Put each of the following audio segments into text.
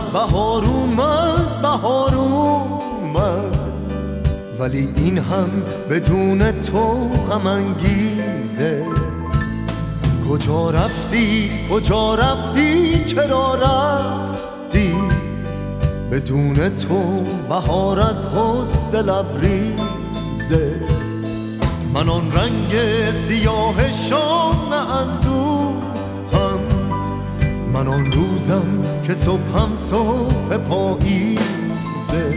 بهار اومد، بهار اومد، ولی این هم بدون تو غم انگیزه. کجا رفتی، کجا رفتی، چرا رفتی؟ بدون تو بهار از غصه لبریزه. من آن رنگ سیاه شام اندوهم، من آن روزم که صبحم صبح پاییزه.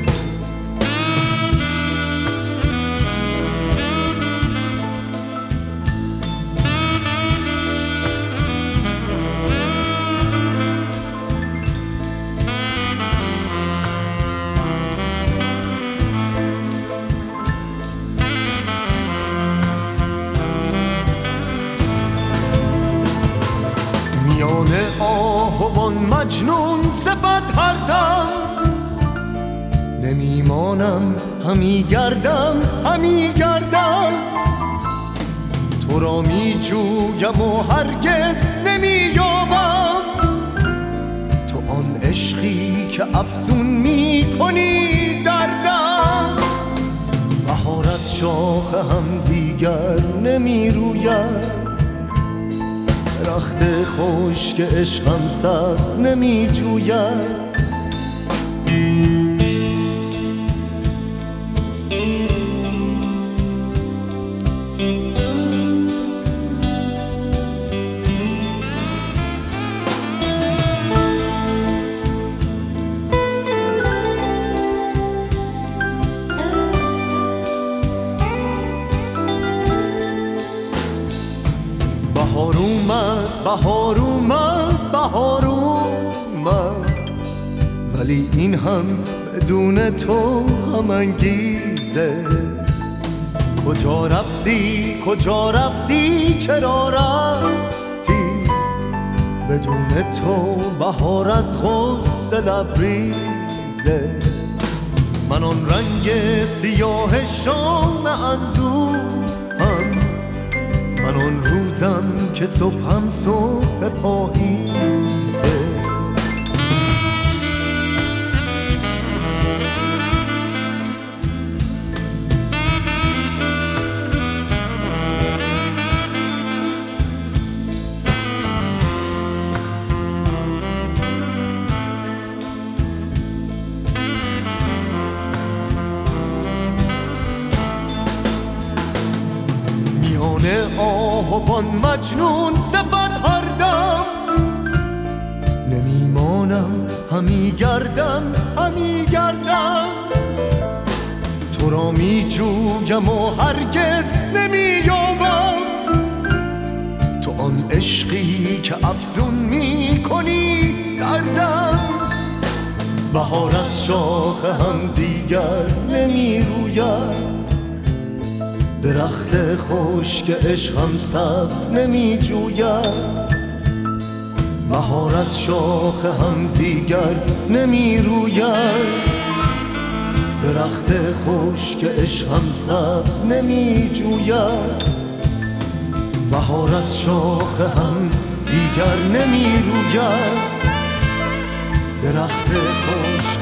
میان آهوان مجنون صفت هر دم، نمیمانم همی گردم، همی گردم. تو را می جویم و هرگز نمییابم، تو آن عشقی که افزون می کنی دردم. بهار از شاخه هم دیگر نمی روید، درخت خشک عشقم سبز نمی جوید. بهار اومد، بهار اومد، بهار اومد، ولی این هم بدون تو غم انگیزه. کجا رفتی، کجا رفتی، چرا رفتی؟ بدون تو بهار از غصه لبریزه. من آن رنگ سیاه شام اندوهم، من آن روزم که صبحم صبح پاییزه. میان آهوان مجنون صفت هر دم، نمیمانم همی گردم، همی گردم. تو را می جویم و هرگز نمییابم، تو آن عشقی که افزون می کنی دردم. بهار از شاخه هم دیگر نمی روید، درخت خشک عشقم سبز نمی جوید. بهار از شاخه هم دیگر نمی روید، درخت خشک عشقم سبز نمی جوید. بهار از شاخه هم دیگر نمی روید، درخت خشک